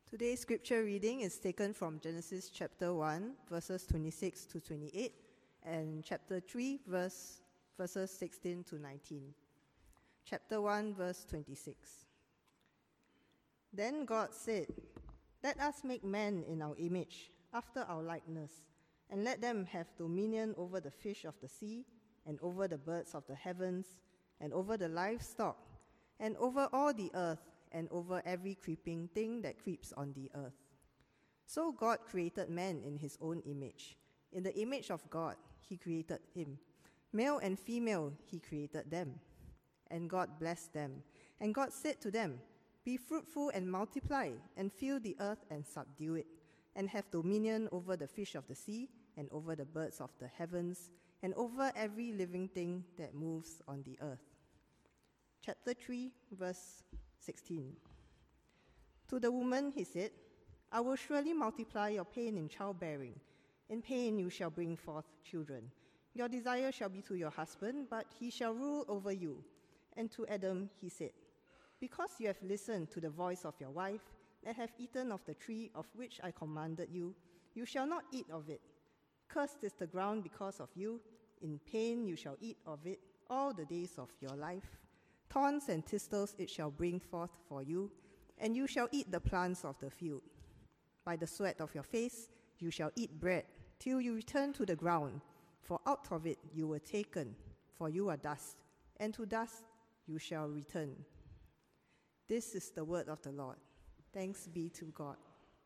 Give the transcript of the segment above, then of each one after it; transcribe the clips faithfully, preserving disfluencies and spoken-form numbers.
Today's scripture reading is taken from Genesis chapter one, verses twenty-six to twenty-eight, and chapter three, verse, verses sixteen to nineteen. Chapter one, verse twenty-six. Then God said, "Let us make man in our image, after our likeness, and let them have dominion over the fish of the sea, and over the birds of the heavens, and over the livestock, and over all the earth, and over every creeping thing that creeps on the earth." So God created man in his own image. In the image of God, he created him. Male and female, he created them. And God blessed them. And God said to them, "Be fruitful and multiply, and fill the earth and subdue it, and have dominion over the fish of the sea, and over the birds of the heavens, and over every living thing that moves on the earth." Chapter three, verse sixteen. To the woman he said, "I will surely multiply your pain in childbearing. In pain you shall bring forth children. Your desire shall be to your husband, but he shall rule over you." And to Adam he said, "Because you have listened to the voice of your wife, and have eaten of the tree of which I commanded you, you shall not eat of it. Cursed is the ground because of you. In pain you shall eat of it all the days of your life. Thorns and thistles it shall bring forth for you, and you shall eat the plants of the field. By the sweat of your face you shall eat bread, till you return to the ground, for out of it you were taken, for you are dust, and to dust you shall return." This is the word of the Lord. Thanks be to God.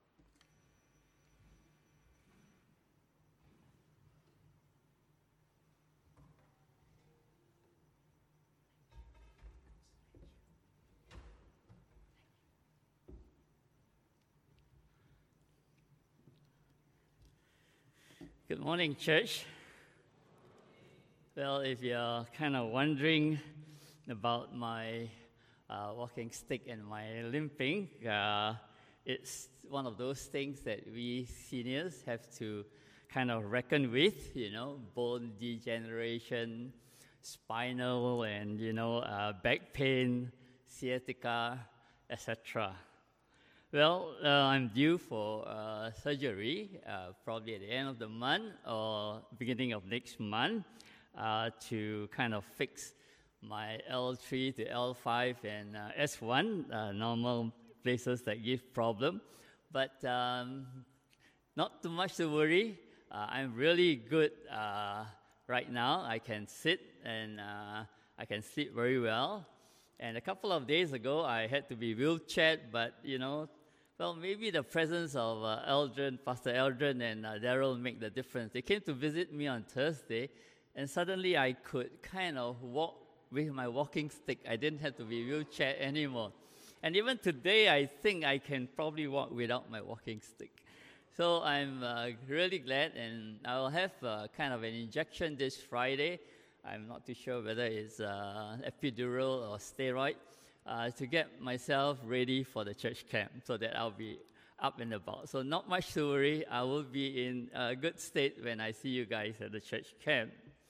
Good morning, church. Well, if you're kind of wondering about my uh, walking stick and my limping, uh, it's one of those things that we seniors have to kind of reckon with, you know, bone degeneration, spinal and, you know, uh, back pain, sciatica, et cetera. Well, uh, I'm due for uh, surgery, uh, probably at the end of the month or beginning of next month, uh, to kind of fix my L three to L five and uh, S one, uh, normal places that give problem. But um, not too much to worry. Uh, I'm really good uh, right now. I can sit and uh, I can sleep very well. And a couple of days ago, I had to be wheelchaired, but, you know, well, maybe the presence of uh, Eldrin, Pastor Eldrin and uh, Daryl make the difference. They came to visit me on Thursday, and suddenly I could kind of walk with my walking stick. I didn't have to be wheelchair anymore. And even today, I think I can probably walk without my walking stick. So I'm uh, really glad, and I'll have uh, kind of an injection this Friday. I'm not too sure whether it's uh, epidural or steroid. Uh, to get myself ready for the church camp so that I'll be up and about. So not much to worry. I will be in a good state when I see you guys at the church camp.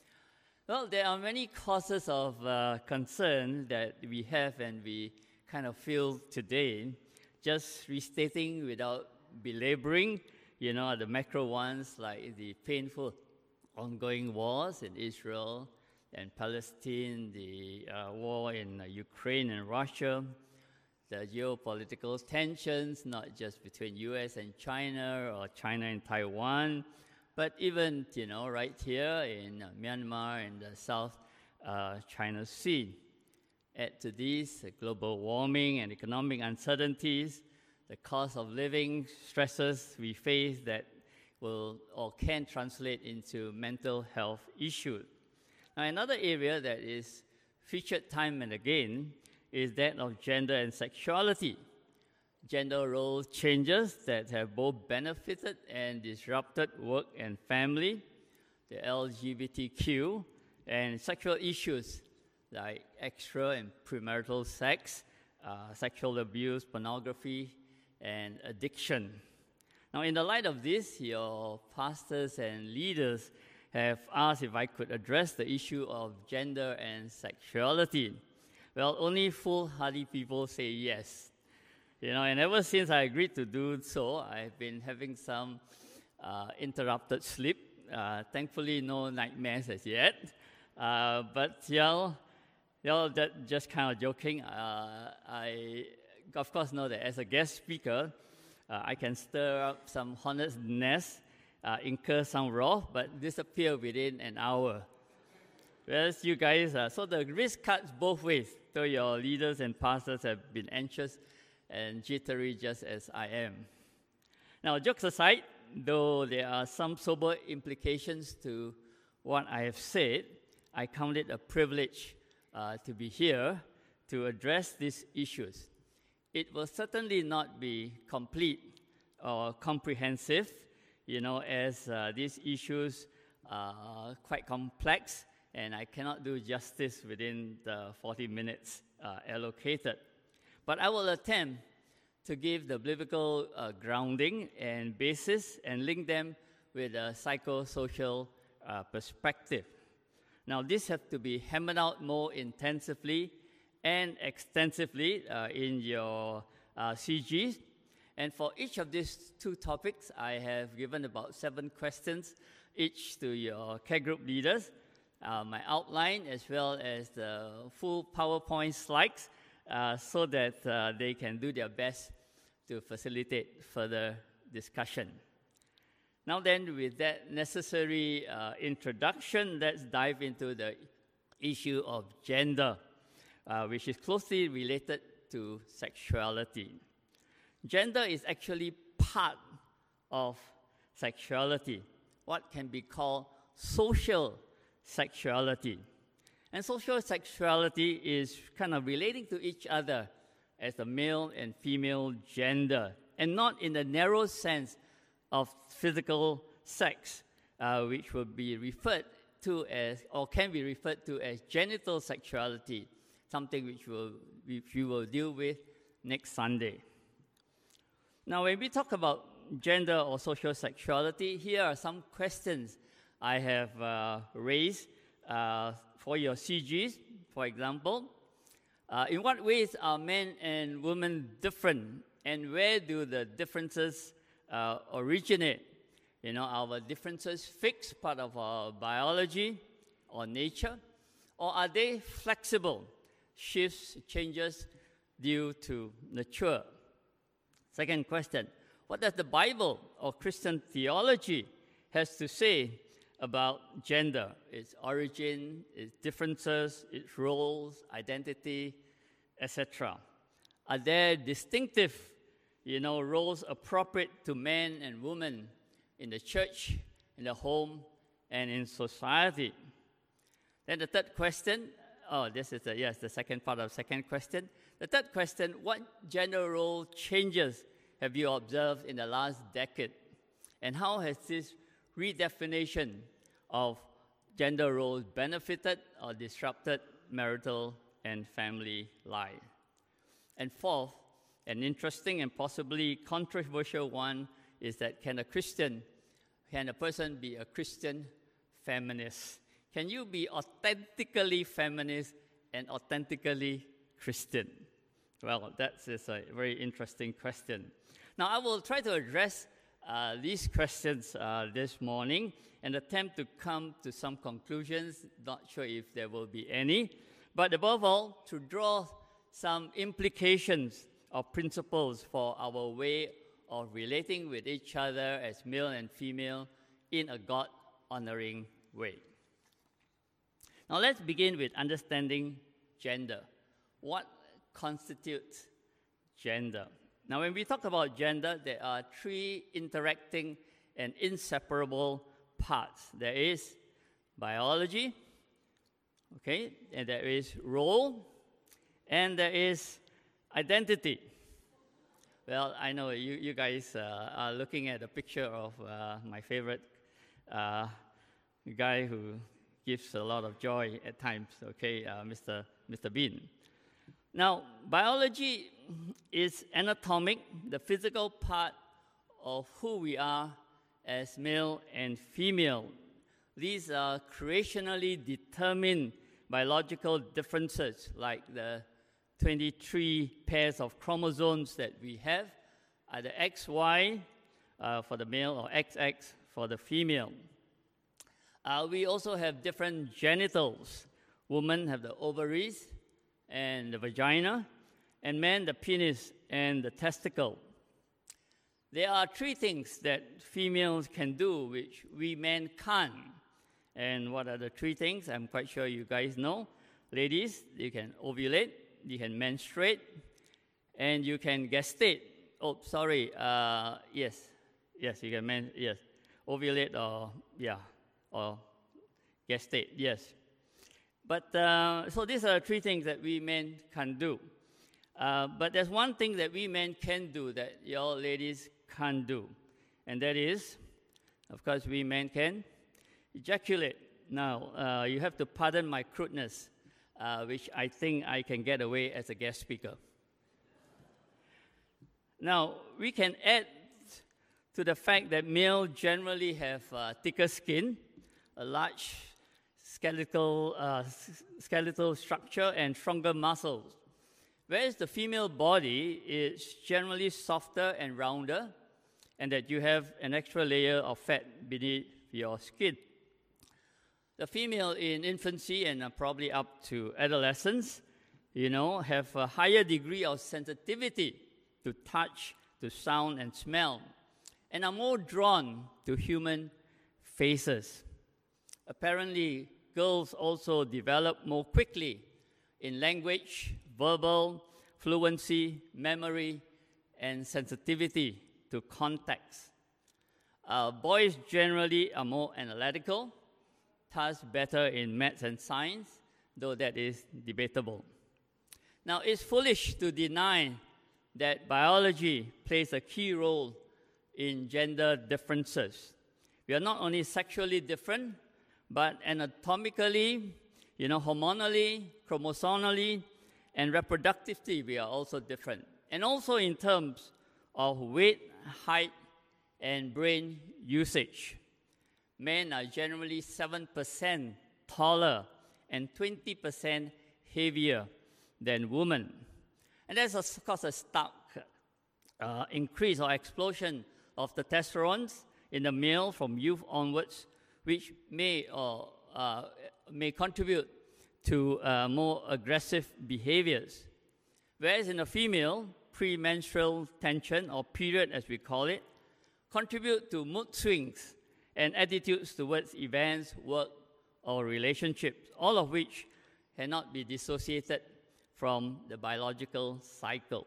Well, there are many causes of uh, concern that we have and we kind of feel today. Just restating without belaboring, you know, the macro ones like the painful ongoing wars in Israel and Palestine, the uh, war in uh, Ukraine and Russia, the geopolitical tensions, not just between U S and China or China and Taiwan, but even, you know, right here in uh, Myanmar and the South uh, China Sea. Add to these uh, global warming and economic uncertainties, the cost of living stresses we face that will or can translate into mental health issues. Now, another area that is featured time and again is that of gender and sexuality. Gender role changes that have both benefited and disrupted work and family, the L G B T Q, and sexual issues like extra and premarital sex, uh, sexual abuse, pornography, and addiction. Now, in the light of this, your pastors and leaders have asked if I could address the issue of gender and sexuality. Well, only foolhardy people say yes. You know, and ever since I agreed to do so, I've been having some uh, interrupted sleep. Uh, thankfully, no nightmares as yet. Uh, but, you know, you know, that just kind of joking. Uh, I, of course, know that as a guest speaker, uh, I can stir up some hornet's nest, uh, incur some wrath, but disappear within an hour. Whereas you guys, uh, so the risk cuts both ways. So your leaders and pastors have been anxious and jittery just as I am. Now, jokes aside, though there are some sober implications to what I have said, I count it a privilege uh, to be here to address these issues. It will certainly not be complete or comprehensive, you know, as uh, these issues are quite complex, and I cannot do justice within the forty minutes uh, allocated. But I will attempt to give the biblical uh, grounding and basis and link them with a psychosocial uh, perspective. Now, this has to be hammered out more intensively and extensively uh, in your uh, C Gs. And for each of these two topics, I have given about seven questions each to your care group leaders, uh, my outline, as well as the full PowerPoint slides, Uh, so that uh, they can do their best to facilitate further discussion. Now then, with that necessary uh, introduction, let's dive into the issue of gender, uh, which is closely related to sexuality. Gender is actually part of sexuality, what can be called social sexuality. And social sexuality is kind of relating to each other as the male and female gender, and not in the narrow sense of physical sex, uh, which will be referred to as, or can be referred to as genital sexuality, something which, will, which we will deal with next Sunday. Now, when we talk about gender or social sexuality, here are some questions I have uh, raised uh, for your C Gs. For example, uh, in what ways are men and women different, and where do the differences uh, originate? You know, are our differences fixed, part of our biology or nature, or are they flexible, shifts, changes due to nature? Second question, what does the Bible or Christian theology has to say about gender, its origin, its differences, its roles, identity, et cetera? Are there distinctive, you know, roles appropriate to men and women in the church, in the home, and in society? Then the third question, oh, this is the, yes, the second part of the second question. The third question, what gender role changes have you observed in the last decade? And how has this redefinition of gender roles benefited or disrupted marital and family life? And fourth, an interesting and possibly controversial one is that can a Christian, can a person be a Christian feminist? Can you be authentically feminist and authentically Christian? Well, that is a very interesting question. Now, I will try to address uh, these questions uh, this morning and attempt to come to some conclusions. Not sure if there will be any, but above all, to draw some implications or principles for our way of relating with each other as male and female in a God-honoring way. Now, let's begin with understanding gender. What constitutes gender? Now, when we talk about gender, there are three interacting and inseparable parts. There is biology, okay, and there is role, and there is identity. Well, I know you, you guys uh, are looking at a picture of uh, my favorite uh, guy who gives a lot of joy at times, okay, uh, Mister Mister Bean. Now, biology is anatomic, the physical part of who we are as male and female. These are creationally determined biological differences, like the twenty-three pairs of chromosomes that we have, either X Y uh, for the male or X X for the female. Uh, we also have different genitals. Women have the ovaries and the vagina, and men the penis and the testicle. There are three things that females can do which we men can't. And what are the three things? I'm quite sure you guys know. Ladies, you can ovulate, you can menstruate, and you can gestate. Oh, sorry, uh, yes, yes, you can men, yes, ovulate or, yeah, or gestate, yes. But, uh, so these are the three things that we men can do. Uh, but there's one thing that we men can do that your ladies can't do, and that is, of course, we men can ejaculate. Now, uh, you have to pardon my crudeness, uh, which I think I can get away as a guest speaker. Now, we can add to the fact that males generally have uh, thicker skin, a large skeletal, uh, skeletal structure, and stronger muscles, whereas the female body is generally softer and rounder, and that you have an extra layer of fat beneath your skin. The female in infancy and uh, probably up to adolescence, you know, have a higher degree of sensitivity to touch, to sound, and smell, and are more drawn to human faces. Apparently, girls also develop more quickly in language, verbal, fluency, memory, and sensitivity to context. Uh, boys generally are more analytical, thus better in maths and science, though that is debatable. Now, it's foolish to deny that biology plays a key role in gender differences. We are not only sexually different, but anatomically, you know, hormonally, chromosomally, and reproductively, we are also different. And also in terms of weight, height, and brain usage. Men are generally seven percent taller and twenty percent heavier than women. And there's, of course, a stark uh, increase or explosion of the testosterone in the male from youth onwards, which may or uh, may contribute to uh, more aggressive behaviors. Whereas in a female, premenstrual tension, or period as we call it, contribute to mood swings and attitudes towards events, work, or relationships, all of which cannot be dissociated from the biological cycle.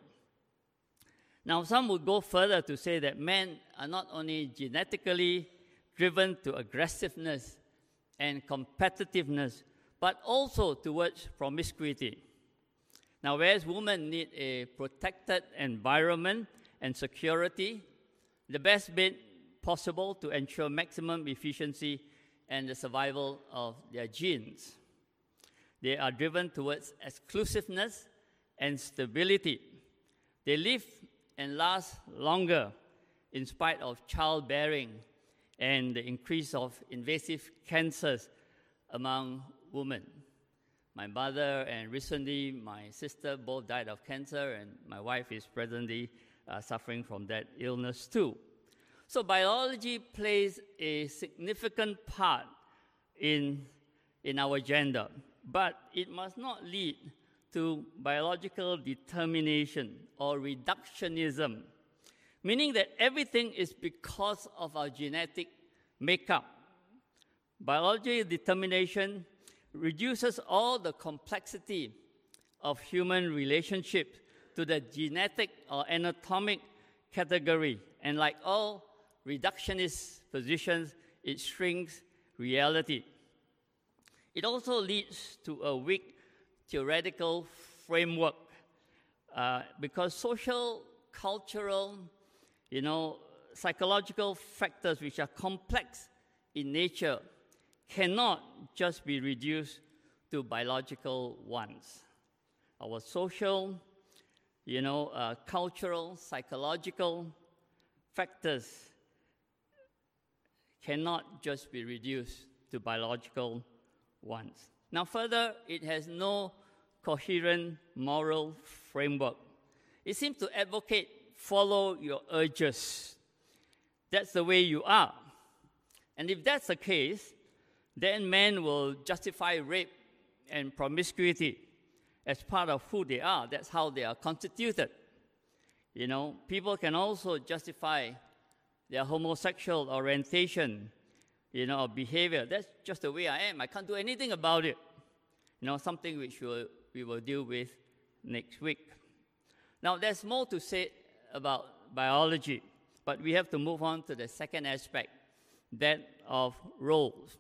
Now, some would go further to say that men are not only genetically driven to aggressiveness and competitiveness, but also towards promiscuity. Now, whereas women need a protected environment and security, the best bit possible to ensure maximum efficiency and the survival of their genes. They are driven towards exclusiveness and stability. They live and last longer in spite of childbearing and the increase of invasive cancers among women. My mother and recently my sister both died of cancer, and my wife is presently uh, suffering from that illness too. So biology plays a significant part in, in our gender, but it must not lead to biological determination or reductionism, meaning that everything is because of our genetic makeup. Biological determination reduces all the complexity of human relationships to the genetic or anatomic category, and like all reductionist positions, it shrinks reality. It also leads to a weak theoretical framework uh, because social, cultural, you know, psychological factors which are complex in nature cannot just be reduced to biological ones. Our social, you know, uh, cultural, psychological factors cannot just be reduced to biological ones. Now further, it has no coherent moral framework. It seems to advocate follow your urges. That's the way you are. And if that's the case, then men will justify rape and promiscuity as part of who they are. That's how they are constituted. You know, people can also justify their homosexual orientation, you know, or behavior. That's just the way I am. I can't do anything about it. You know, something which we'll, we will deal with next week. Now, there's more to say about biology, but we have to move on to the second aspect, that of roles.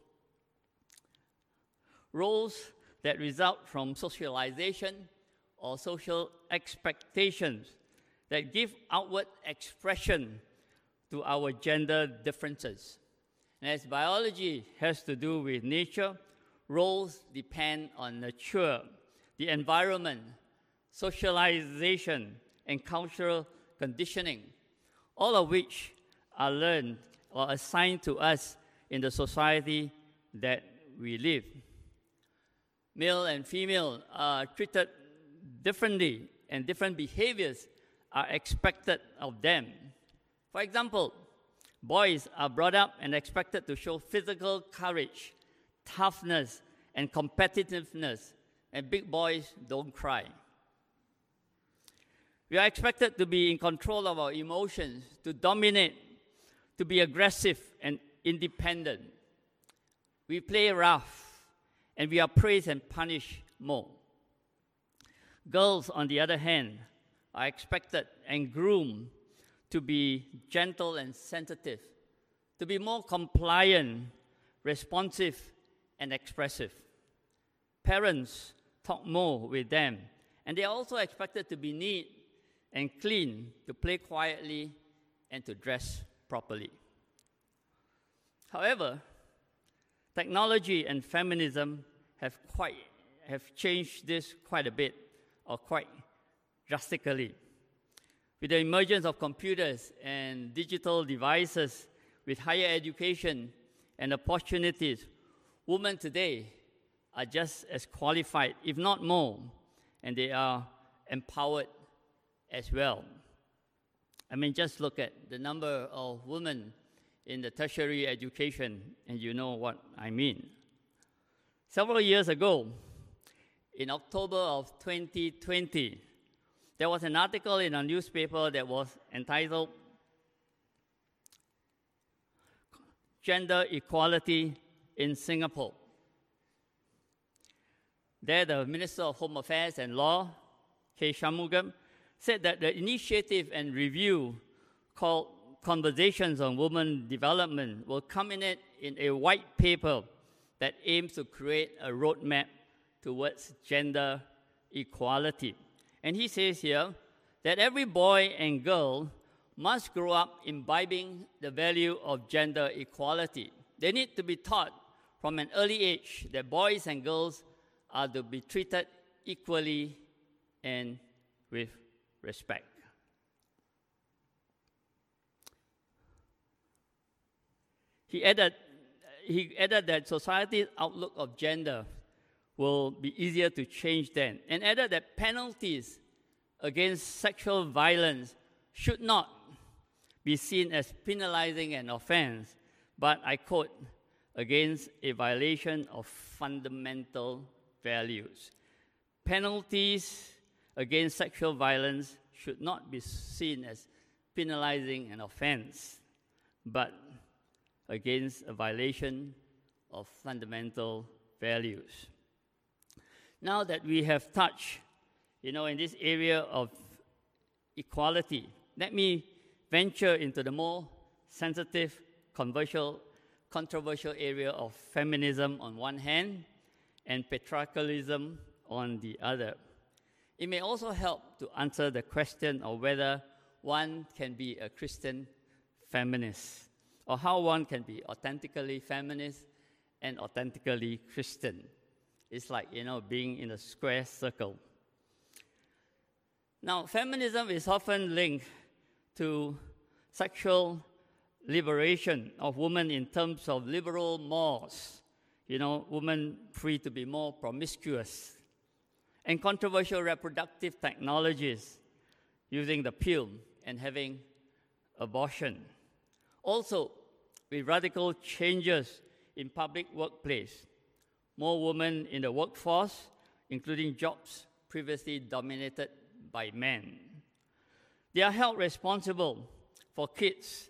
Roles that result from socialization or social expectations that give outward expression to our gender differences. And as biology has to do with nature, roles depend on nature, the environment, socialization, and cultural conditioning, all of which are learned or assigned to us in the society that we live. Male and female are treated differently, and different behaviors are expected of them. For example, boys are brought up and expected to show physical courage, toughness, and competitiveness, and big boys don't cry. We are expected to be in control of our emotions, to dominate, to be aggressive and independent. We play rough, and we are praised and punished more. Girls, on the other hand, are expected and groomed to be gentle and sensitive, to be more compliant, responsive, and expressive. Parents talk more with them, and they are also expected to be neat and clean, to play quietly, and to dress properly. However, technology and feminism have quite have changed this quite a bit, or quite drastically. With the emergence of computers and digital devices, with higher education and opportunities, women today are just as qualified, if not more, and they are empowered as well. I mean, just look at the number of women in the tertiary education, and you know what I mean. Several years ago, in October of twenty twenty, there was an article in a newspaper that was entitled Gender Equality in Singapore. There, the Minister of Home Affairs and Law, K. Shanmugam, said that the initiative and review called Conversations on Women Development will culminate in a white paper that aims to create a roadmap towards gender equality. And he says here that every boy and girl must grow up imbibing the value of gender equality. They need to be taught from an early age that boys and girls are to be treated equally and with respect. He added, he added that society's outlook of gender will be easier to change then, and added that penalties against sexual violence should not be seen as penalizing an offense, but, I quote, against a violation of fundamental values. Penalties against sexual violence should not be seen as penalizing an offense, but against a violation of fundamental values. Now that we have touched, you know, in this area of equality, let me venture into the more sensitive, controversial, controversial area of feminism on one hand and patriarchalism on the other. It may also help to answer the question of whether one can be a Christian feminist, or how one can be authentically feminist and authentically Christian. It's like, you know, being in a square circle. Now, feminism is often linked to sexual liberation of women in terms of liberal mores. You know, women free to be more promiscuous. and controversial reproductive technologies, using the pill and having abortion. Also, with radical changes in public workplace, more women in the workforce, including jobs previously dominated by men. They are held responsible for kids,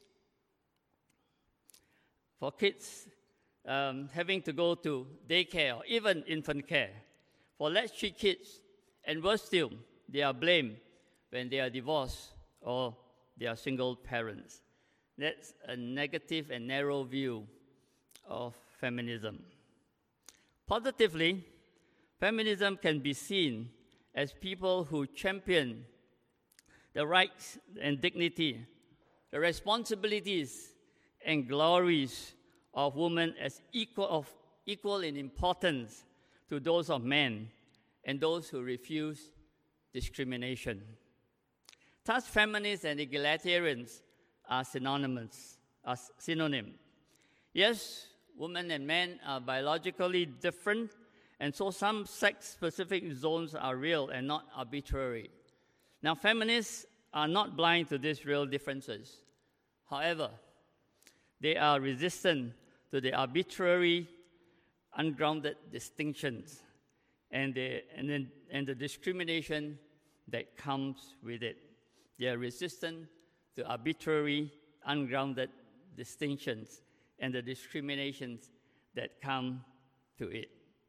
for kids um, having to go to daycare or even infant care, for latchkey kids, and worse still, they are blamed when they are divorced or they are single parents. That's a negative and narrow view of feminism. Positively, feminism can be seen as people who champion the rights and dignity, the responsibilities and glories of women as equal, of, equal in importance to those of men and those who refuse discrimination. Thus, feminists and egalitarians are synonymous, are synonym. Yes, women and men are biologically different, and so some sex-specific zones are real and not arbitrary. Now, feminists are not blind to these real differences. However, they are resistant to the arbitrary, ungrounded distinctions and the, and, then, and the discrimination that comes with it. They are resistant to arbitrary, ungrounded distinctions and the discriminations that come to it.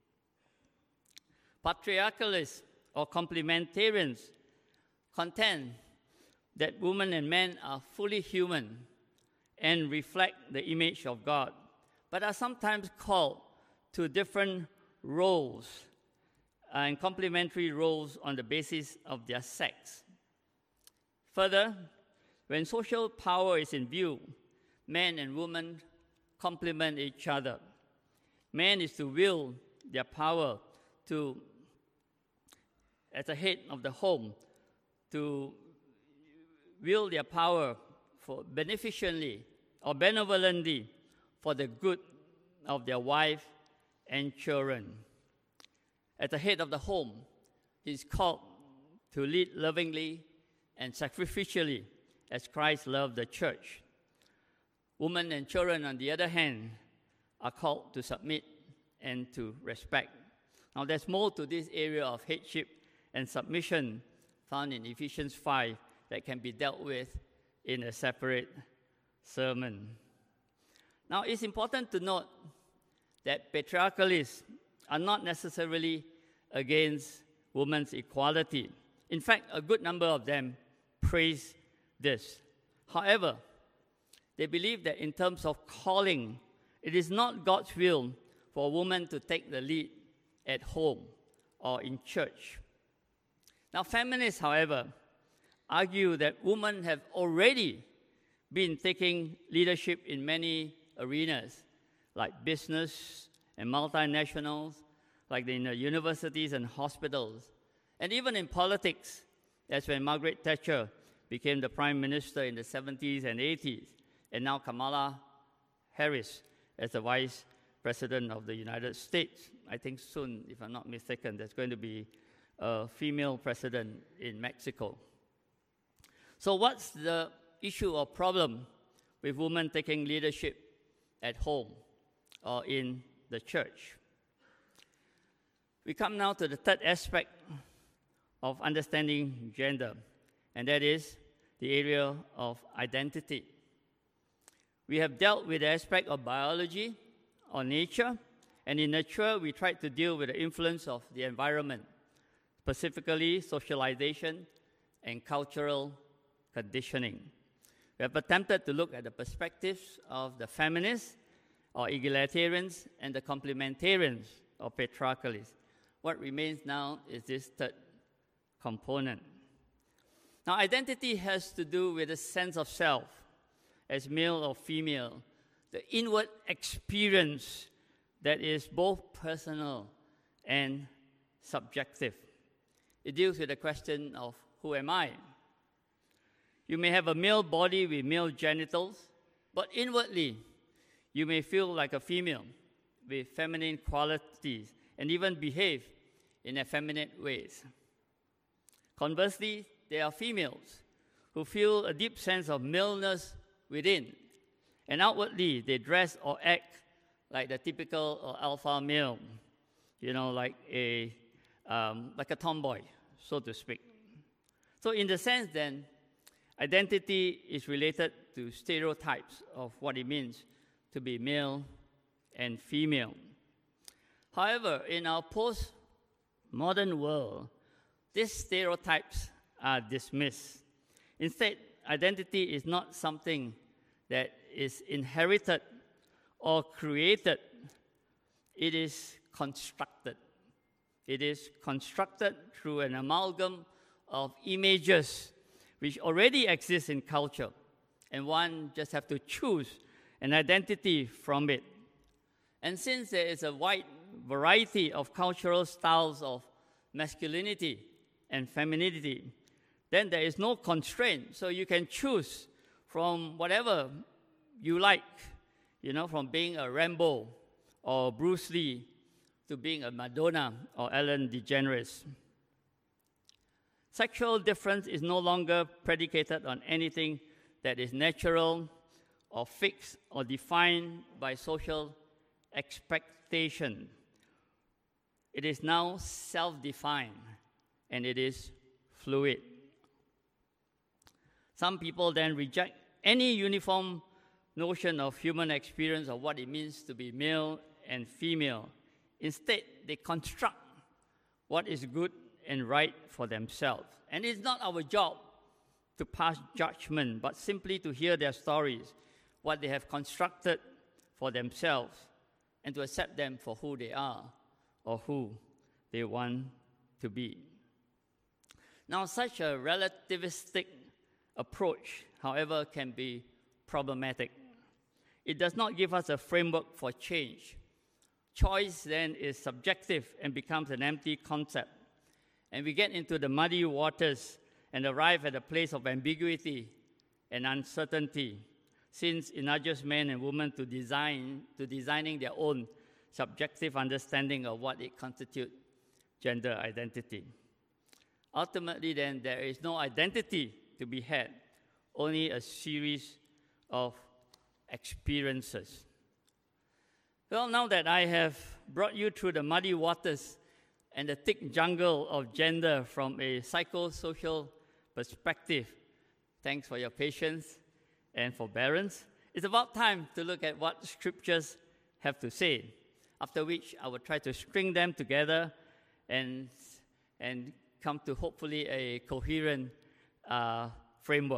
Patriarchalists or complementarians contend that women and men are fully human and reflect the image of God, but are sometimes called to different roles and complementary roles on the basis of their sex. Further, when social power is in view, men and women complement each other. Man is to wield their power to, as the head of the home, to wield their power for beneficially or benevolently for the good of their wife and children. At the head of the home, he is called to lead lovingly and sacrificially as Christ loved the church. Women and children, on the other hand, are called to submit and to respect. Now, there's more to this area of headship and submission found in Ephesians five that can be dealt with in a separate sermon. Now, it's important to note that patriarchalists are not necessarily against women's equality. In fact, a good number of them praise this. However, they believe that in terms of calling, it is not God's will for a woman to take the lead at home or in church. Now, feminists, however, argue that women have already been taking leadership in many arenas, like business and multinationals, like in the universities and hospitals, and even in politics, as when Margaret Thatcher became the prime minister in the seventies and eighties, and now Kamala Harris as the vice president of the United States. I think soon, if I'm not mistaken, there's going to be a female president in Mexico. So what's the issue or problem with women taking leadership at home or in the church? We come now to the third aspect of understanding gender, and that is the area of identity. We have dealt with the aspect of biology or nature, and in nature, we tried to deal with the influence of the environment, specifically socialization and cultural conditioning. We have attempted to look at the perspectives of the feminists or egalitarians and the complementarians or patriarchalists. What remains now is this third component. Now, identity has to do with a sense of self, as male or female, the inward experience that is both personal and subjective. It deals with the question of who am I? You may have a male body with male genitals, but inwardly, you may feel like a female with feminine qualities and even behave in effeminate ways. Conversely, there are females who feel a deep sense of maleness within, and outwardly they dress or act like the typical or alpha male, you know, like a um, like a tomboy, so to speak. So in the sense then, identity is related to stereotypes of what it means to be male and female. However, in our post-modern world, these stereotypes are dismissed. Instead, identity is not something that is inherited or created. It is constructed. It is constructed through an amalgam of images which already exist in culture, and one just have to choose an identity from it. And since there is a wide variety of cultural styles of masculinity and femininity, then there is no constraint. So you can choose from whatever you like, you know, from being a Rambo or Bruce Lee to being a Madonna or Ellen DeGeneres. Sexual difference is no longer predicated on anything that is natural or fixed or defined by social expectation. It is now self-defined, and it is fluid. Some people then reject any uniform notion of human experience of what it means to be male and female. Instead, they construct what is good and right for themselves. And it's not our job to pass judgment, but simply to hear their stories, what they have constructed for themselves, and to accept them for who they are or who they want to be. Now, such a relativistic approach, however, can be problematic. It does not give us a framework for change. Choice then is subjective and becomes an empty concept. And we get into the muddy waters and arrive at a place of ambiguity and uncertainty, since it nudges men and women to design, to designing their own subjective understanding of what it constitutes gender identity. Ultimately, then, there is no identity to be had, only a series of experiences. Well, now that I have brought you through the muddy waters and the thick jungle of gender from a psychosocial perspective, thanks for your patience and forbearance. It's about time to look at what scriptures have to say, after which I will try to string them together and, and come to hopefully a coherent uh, framework.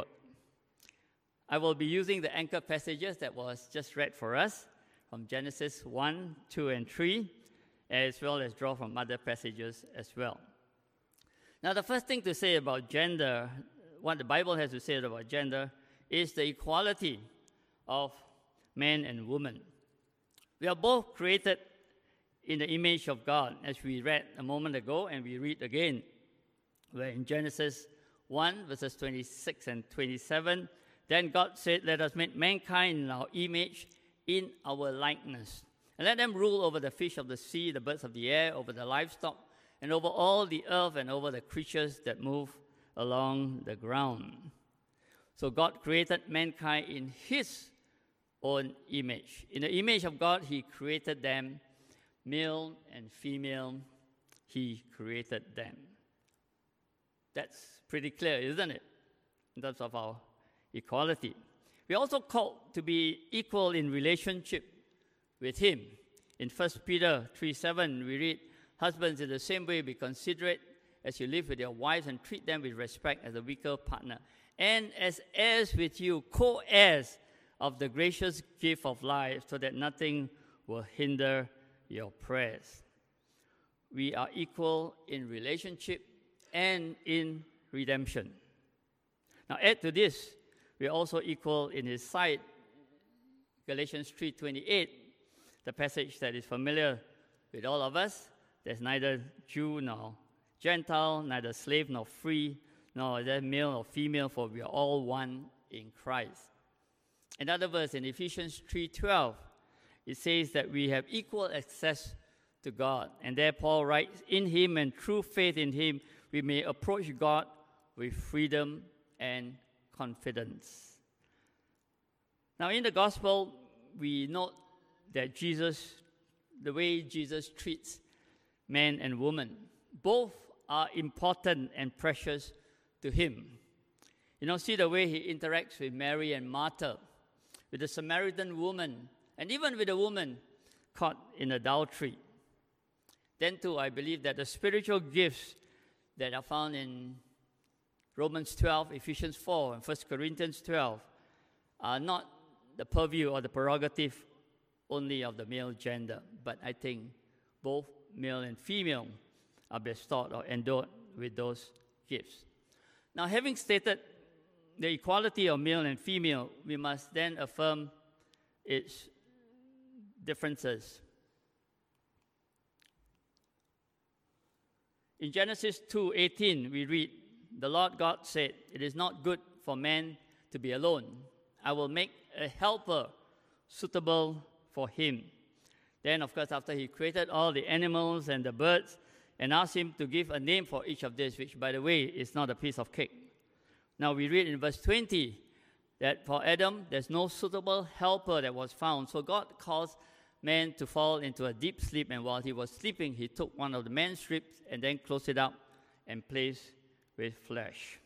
I will be using the anchor passages that was just read for us from Genesis one, two, and three, as well as draw from other passages as well. Now, the first thing to say about gender, what the Bible has to say about gender, is the equality of man and woman. We are both created in the image of God, as we read a moment ago, and we read again, where in Genesis one, verses twenty-six and twenty-seven, then God said, "Let us make mankind in our image, in our likeness, and let them rule over the fish of the sea, the birds of the air, over the livestock, and over all the earth, and over the creatures that move along the ground." So God created mankind in his own image. In the image of God, he created them, male and female, he created them. That's pretty clear, isn't it? In terms of our equality. We are also called to be equal in relationship with him. In First Peter three seven, we read, "Husbands, in the same way, be considerate as you live with your wives and treat them with respect as a weaker partner. And as heirs with you, co-heirs of the gracious gift of life, so that nothing will hinder your prayers." We are equal in relationship and in redemption. Now add to this, we are also equal in his sight. Galatians three twenty-eight, the passage that is familiar with all of us. There's neither Jew nor Gentile, neither slave nor free, nor is there male or female, for we are all one in Christ. Another verse in Ephesians three twelve, it says that we have equal access to God. And there Paul writes, in him and through faith in him, we may approach God with freedom and confidence. Now in the gospel, we note that Jesus, the way Jesus treats man and woman, both are important and precious to him. You know, see the way he interacts with Mary and Martha, with the Samaritan woman, and even with the woman caught in adultery. Then too, I believe that the spiritual gifts that are found in Romans twelve, Ephesians four, and First Corinthians twelve are not the purview or the prerogative only of the male gender, but I think both male and female are bestowed or endowed with those gifts. Now, having stated the equality of male and female, we must then affirm its differences. In Genesis two eighteen, we read, the Lord God said, it is not good for man to be alone. I will make a helper suitable for him. Then, of course, after he created all the animals and the birds and asked him to give a name for each of these, which, by the way, is not a piece of cake. Now, we read in verse twenty that for Adam, there's no suitable helper that was found. So God caused man to fall into a deep sleep, and while he was sleeping, he took one of the man's ribs and then closed it up and placed with flesh.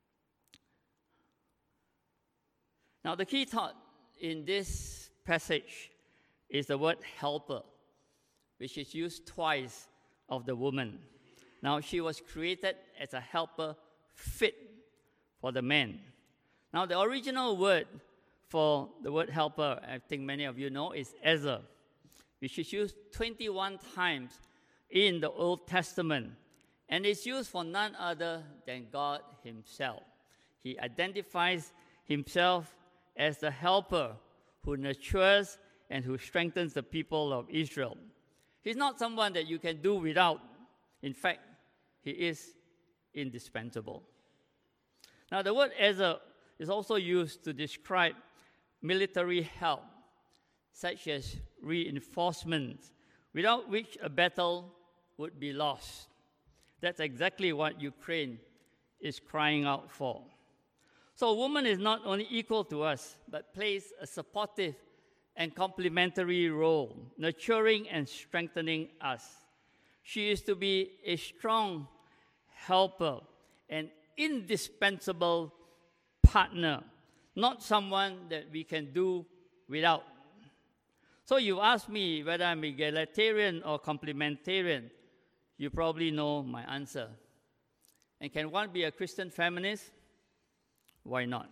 Now, the key thought in this passage is the word helper, which is used twice of the woman. Now, she was created as a helper fit for the man. Now, the original word for the word helper, I think many of you know, is ezer, which is used twenty-one times in the Old Testament, and is used for none other than God himself. He identifies himself as the helper who nurtures and who strengthens the people of Israel. He's not someone that you can do without. In fact, he is indispensable. Now, the word ezer is also used to describe military help, such as reinforcements, without which a battle would be lost. That's exactly what Ukraine is crying out for. So a woman is not only equal to us, but plays a supportive and complementary role, nurturing and strengthening us. She is to be a strong helper, an indispensable partner, not someone that we can do without. So you ask me whether I'm egalitarian or complementarian, you probably know my answer. And can one be a Christian feminist? Why not?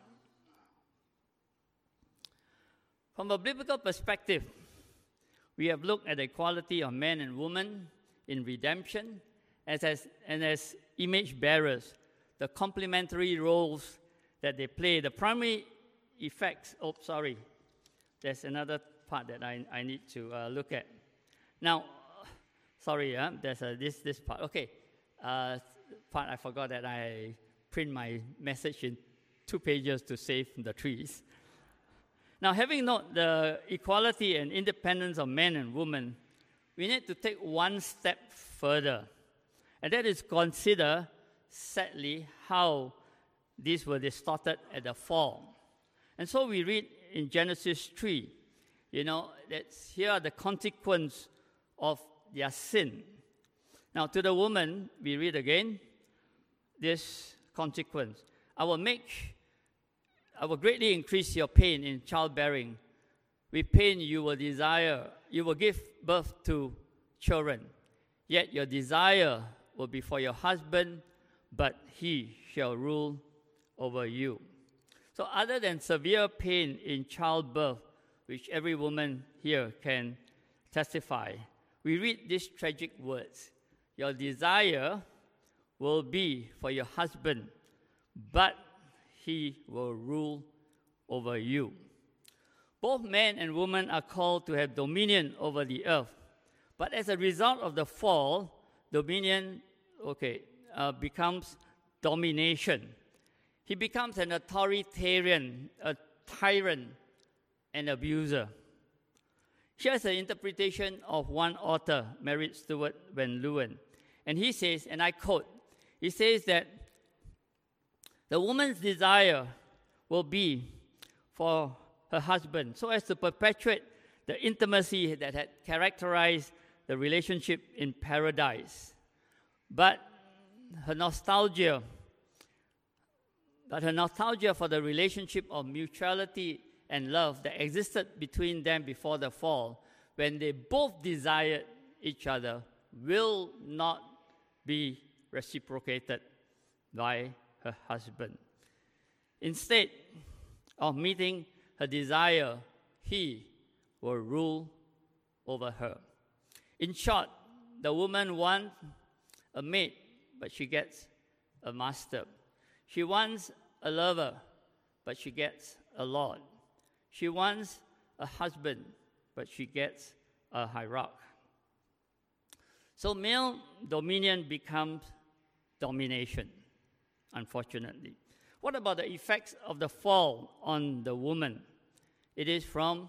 From a biblical perspective, we have looked at the equality of men and women in redemption as, as, and as image bearers, the complementary roles that they play, the primary effects. Oh, sorry. There's another part that I, I need to uh, look at. Now, sorry, uh, there's a, this, this part. Okay, uh, part I forgot that I print my message in two pages to save the trees. Now, having noted the equality and independence of men and women, we need to take one step further, and that is consider, sadly, how these were distorted at the fall. And so we read in Genesis three, you know, that here are the consequences of their sin. Now, to the woman, we read again this consequence. I will make, I will greatly increase your pain in childbearing. With pain you will desire, you will give birth to children. Yet your desire will be for your husband, but he shall rule over you. So other than severe pain in childbirth, which every woman here can testify, we read these tragic words. Your desire will be for your husband, but he will rule over you. Both men and women are called to have dominion over the earth. But as a result of the fall, dominion, okay, uh, becomes domination. He becomes an authoritarian, a tyrant, an abuser. Here's an interpretation of one author, Merritt Stewart Van Leeuwen. And he says, and I quote, he says that the woman's desire will be for her husband so as to perpetuate the intimacy that had characterized the relationship in paradise. But her nostalgia, but her nostalgia for the relationship of mutuality and love that existed between them before the fall, when they both desired each other, will not be reciprocated by her husband. Instead of meeting her desire, he will rule over her. In short, the woman wants a maid, but she gets a master. She wants a lover, but she gets a lord. She wants a husband, but she gets a hierarch. So male dominion becomes domination, unfortunately. What about the effects of the fall on the woman? It is from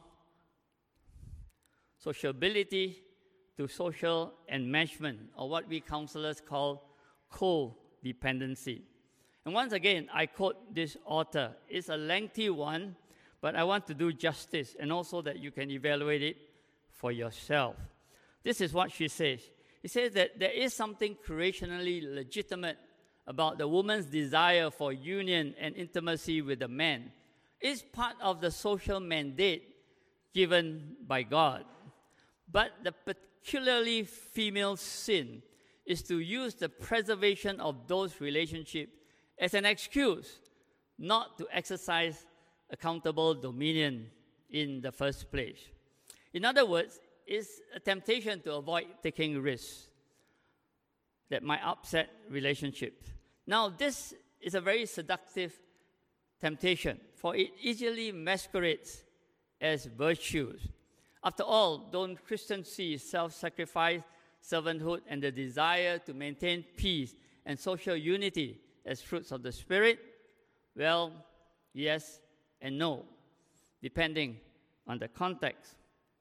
sociability to social enmeshment, or what we counselors call codependency. And once again, I quote this author. It's a lengthy one, but I want to do justice and also that you can evaluate it for yourself. This is what she says. She says that there is something creationally legitimate about the woman's desire for union and intimacy with the man. It's part of the social mandate given by God. But the particularly female sin is to use the preservation of those relationships as an excuse not to exercise accountable dominion in the first place. In other words, it's a temptation to avoid taking risks that might upset relationships. Now, this is a very seductive temptation, for it easily masquerades as virtues. After all, don't Christians see self-sacrifice, servanthood, and the desire to maintain peace and social unity as fruits of the Spirit? Well, yes and no, depending on the context.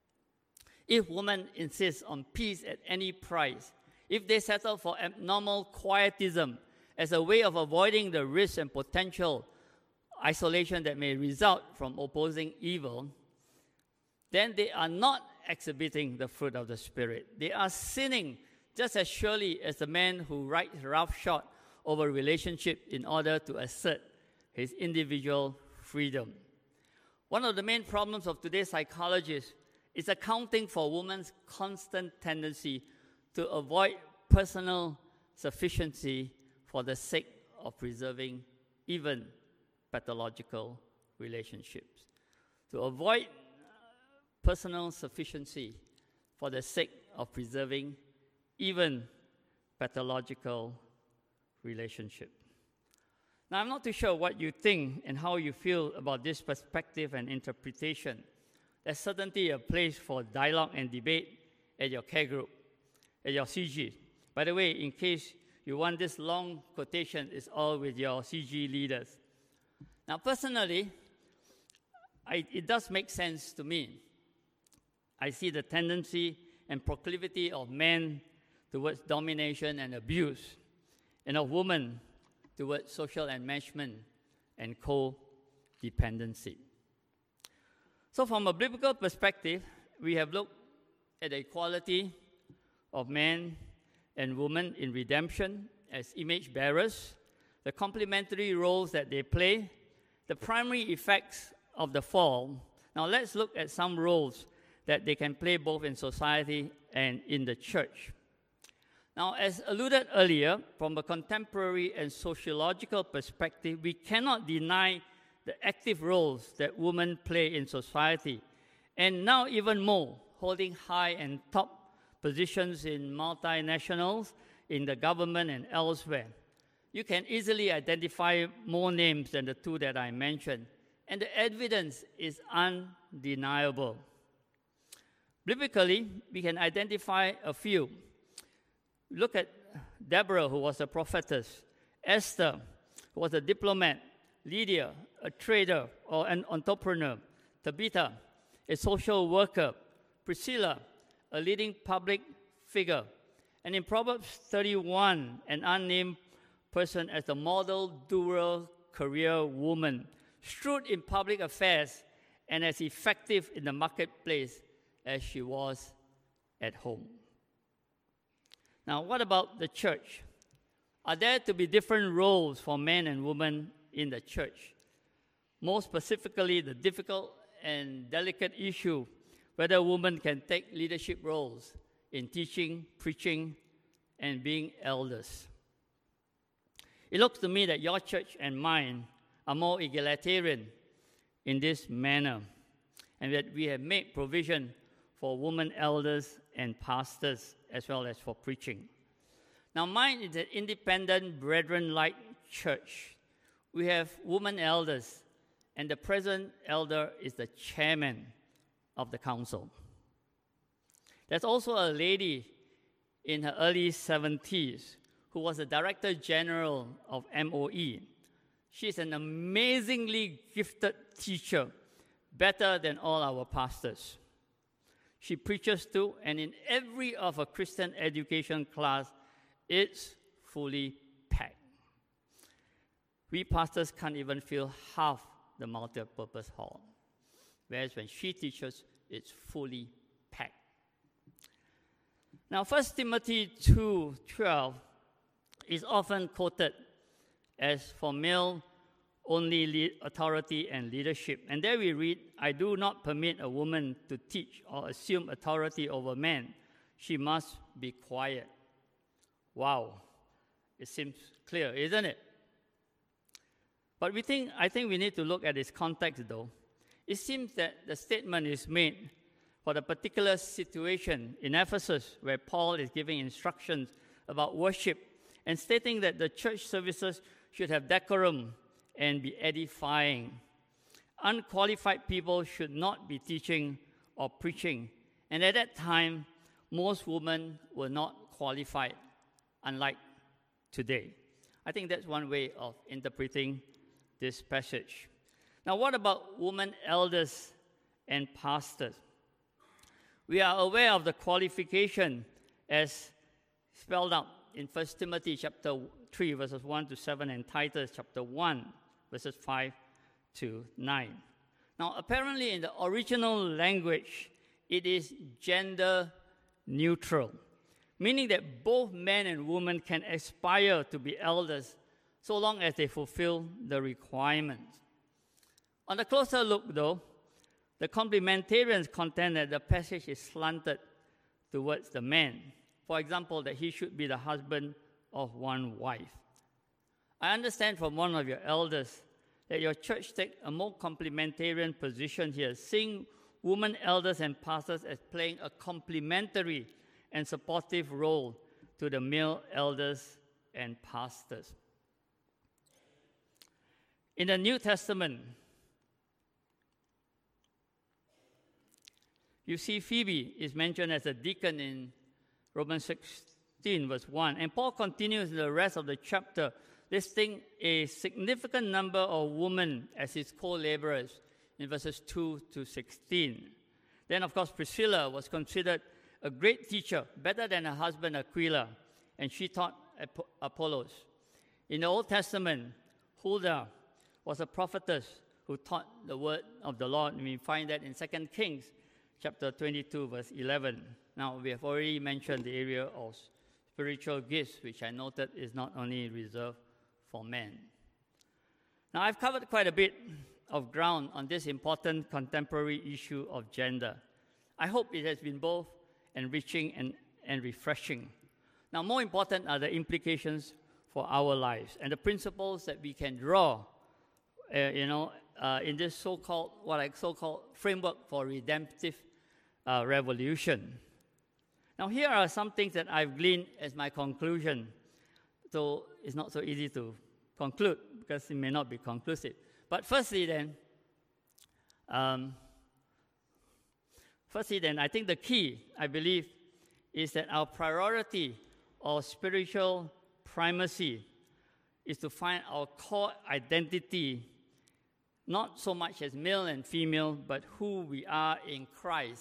If women insist on peace at any price, if they settle for abnormal quietism as a way of avoiding the risk and potential isolation that may result from opposing evil, then they are not exhibiting the fruit of the Spirit. They are sinning just as surely as the man who writes roughshod over relationship in order to assert his individual freedom. One of the main problems of today's psychologists is accounting for women's constant tendency to avoid personal sufficiency for the sake of preserving even pathological relationships. To avoid personal sufficiency for the sake of preserving even pathological relationship. Now, I'm not too sure what you think and how you feel about this perspective and interpretation. There's certainly a place for dialogue and debate at your care group, at your C G. By the way, in case you want this long quotation, it's all with your C G leaders. Now, personally, I, it does make sense to me. I see the tendency and proclivity of men towards domination and abuse, and of women towards social enmeshment and codependency. So from a biblical perspective, we have looked at the equality of man and woman in redemption as image bearers, the complementary roles that they play, the primary effects of the fall. Now let's look at some roles that they can play both in society and in the church. Now, as alluded earlier, from a contemporary and sociological perspective, we cannot deny the active roles that women play in society, and now even more, holding high and top positions in multinationals, in the government and elsewhere. You can easily identify more names than the two that I mentioned, and the evidence is undeniable. Biblically, we can identify a few. Look at Deborah, who was a prophetess, Esther, who was a diplomat, Lydia, a trader or an entrepreneur, Tabitha, a social worker, Priscilla, a leading public figure. And in Proverbs thirty-one, an unnamed person as the model dual career woman, shrewd in public affairs and as effective in the marketplace as she was at home. Now, what about the church? Are there to be different roles for men and women in the church? More specifically, the difficult and delicate issue whether women can take leadership roles in teaching, preaching, and being elders. It looks to me that your church and mine are more egalitarian in this manner, and that we have made provision for women elders and pastors as well as for preaching. Now, mine is an independent, brethren-like church. We have women elders, and the present elder is the chairman of the council. There's also a lady in her early seventies who was the Director General of M O E. She's an amazingly gifted teacher, better than all our pastors. She preaches too, and in every of her Christian education class, it's fully packed. We pastors can't even fill half the multi-purpose hall, whereas when she teaches, it's fully packed. Now, First Timothy two twelve is often quoted as for male-only lead authority and leadership. And there we read, I do not permit a woman to teach or assume authority over men. She must be quiet. Wow, it seems clear, isn't it? But we think, I think we need to look at its context, though. It seems that the statement is made for the particular situation in Ephesus where Paul is giving instructions about worship and stating that the church services should have decorum and be edifying. Unqualified people should not be teaching or preaching. And at that time, most women were not qualified, unlike today. I think that's one way of interpreting this passage. Now, what about women elders and pastors? We are aware of the qualification as spelled out in First Timothy chapter three, verses one to seven, and Titus chapter one, verses five to nine. Now, apparently in the original language, it is gender neutral, meaning that both men and women can aspire to be elders so long as they fulfill the requirements. On a closer look, though, the complementarians contend that the passage is slanted towards the man. For example, that he should be the husband of one wife. I understand from one of your elders that your church takes a more complementarian position here, seeing women elders and pastors as playing a complementary and supportive role to the male elders and pastors. In the New Testament, you see Phoebe is mentioned as a deacon in Romans sixteen, verse one. And Paul continues the rest of the chapter, listing a significant number of women as his co-laborers in verses two to sixteen. Then, of course, Priscilla was considered a great teacher, better than her husband Aquila, and she taught Apollos. In the Old Testament, Huldah was a prophetess who taught the word of the Lord. And we find that in Second Kings chapter twenty-two, verse eleven. Now, we have already mentioned the area of spiritual gifts, which I noted is not only reserved for men. Now, I've covered quite a bit of ground on this important contemporary issue of gender. I hope it has been both enriching and, and refreshing. Now, more important are the implications for our lives and the principles that we can draw, uh, you know, uh, in this so-called, what I so-called framework for redemptive uh, revolution. Now, here are some things that I've gleaned as my conclusion. So it's not so easy to conclude because it may not be conclusive. But firstly, then, um, firstly, then, I think the key, I believe, is that our priority or spiritual primacy is to find our core identity, not so much as male and female, but who we are in Christ,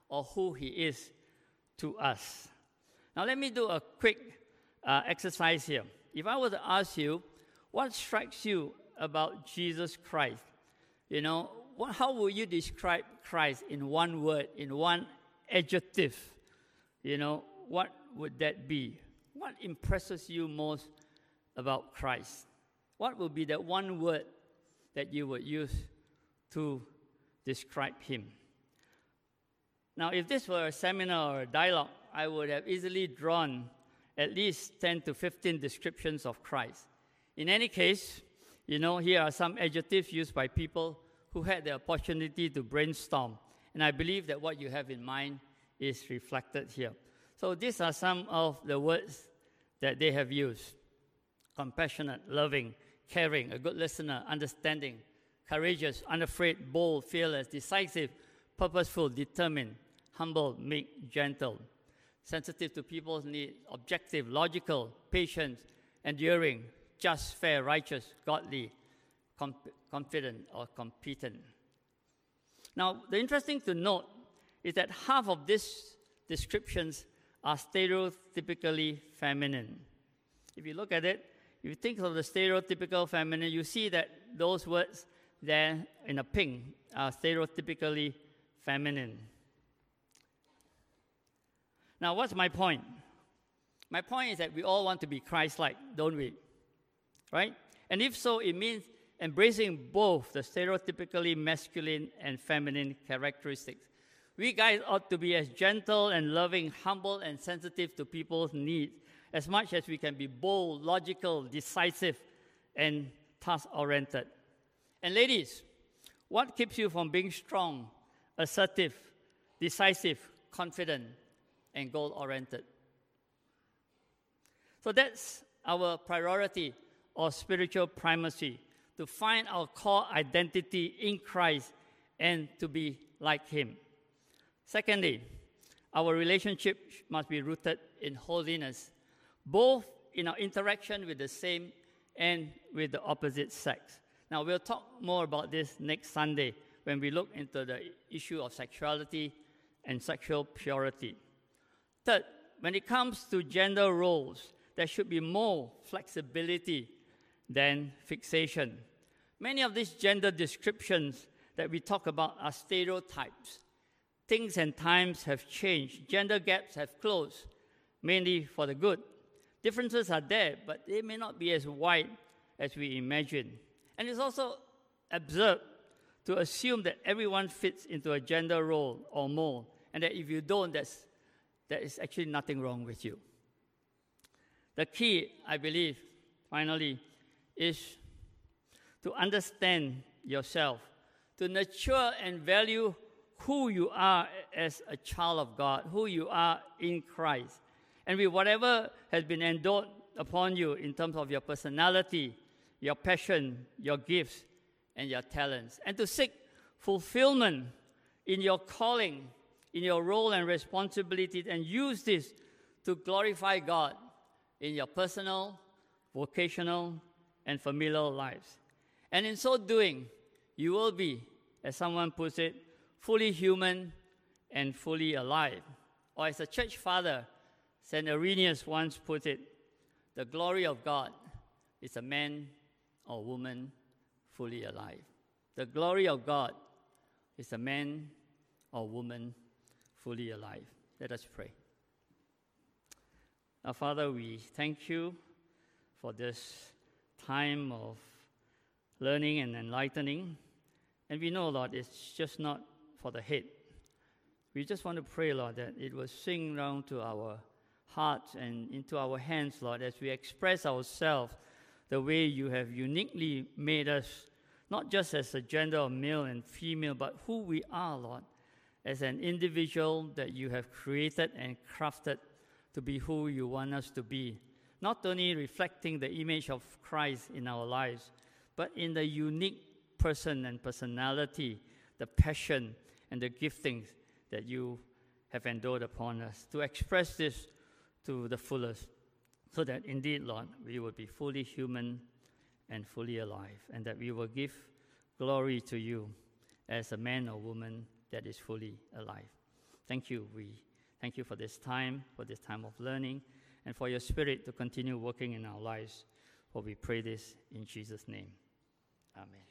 or who he is to us. Now let me do a quick uh, exercise here. If I were to ask you, what strikes you about Jesus Christ? You know, what, how will you describe Christ in one word, in one adjective? You know, what would that be? What impresses you most about Christ? What would be that one word that you would use to describe him? Now, if this were a seminar or a dialogue, I would have easily drawn at least ten to fifteen descriptions of Christ. In any case, you know, here are some adjectives used by people who had the opportunity to brainstorm. And I believe that what you have in mind is reflected here. So these are some of the words that they have used. Compassionate, loving, caring, a good listener, understanding, courageous, unafraid, bold, fearless, decisive, purposeful, determined, humble, meek, gentle, sensitive to people's needs, objective, logical, patient, enduring, just, fair, righteous, godly, comp- confident, or competent. Now, the interesting to note is that half of these descriptions are stereotypically feminine. If you look at it, if you think of the stereotypical feminine, you see that those words there in a pink are stereotypically feminine. Now, what's my point? My point is that we all want to be Christ-like, don't we? Right? And if so, it means embracing both the stereotypically masculine and feminine characteristics. We guys ought to be as gentle and loving, humble and sensitive to people's needs, as much as we can be bold, logical, decisive, and task-oriented. And ladies, what keeps you from being strong, assertive, decisive, confident, and goal-oriented? So that's our priority or spiritual primacy, to find our core identity in Christ and to be like him. Secondly, our relationship must be rooted in holiness, both in our interaction with the same and with the opposite sex. Now, we'll talk more about this next Sunday when we look into the issue of sexuality and sexual purity. Third, when it comes to gender roles, there should be more flexibility than fixation. Many of these gender descriptions that we talk about are stereotypes. Things and times have changed. Gender gaps have closed, mainly for the good. Differences are there, but they may not be as wide as we imagine. And it's also absurd to assume that everyone fits into a gender role or mold, and that if you don't, that's, there is actually nothing wrong with you. The key, I believe, finally, is to understand yourself, to nurture and value who you are as a child of God, who you are in Christ. And with whatever has been endowed upon you in terms of your personality, your passion, your gifts, and your talents. And to seek fulfillment in your calling, in your role and responsibilities, and use this to glorify God in your personal, vocational, and familial lives. And in so doing, you will be, as someone puts it, fully human and fully alive. Or as a church father, Saint Irenaeus once put it, the glory of God is a man or woman fully alive. The glory of God is a man or woman fully alive. Let us pray. Our Father, we thank you for this time of learning and enlightening. And we know, Lord, it's just not for the head. We just want to pray, Lord, that it will sink down to our hearts and into our hands, Lord, as we express ourselves the way you have uniquely made us, not just as a gender of male and female, but who we are, Lord, as an individual that you have created and crafted to be who you want us to be. Not only reflecting the image of Christ in our lives, but in the unique person and personality, the passion and the giftings that you have endowed upon us, to express this to the fullest, so that indeed, Lord, we will be fully human and fully alive, and that we will give glory to you as a man or woman that is fully alive. thank you. We thank you for this time, for this time of learning, and for your Spirit to continue working in our lives. For we pray this in Jesus' name. Amen.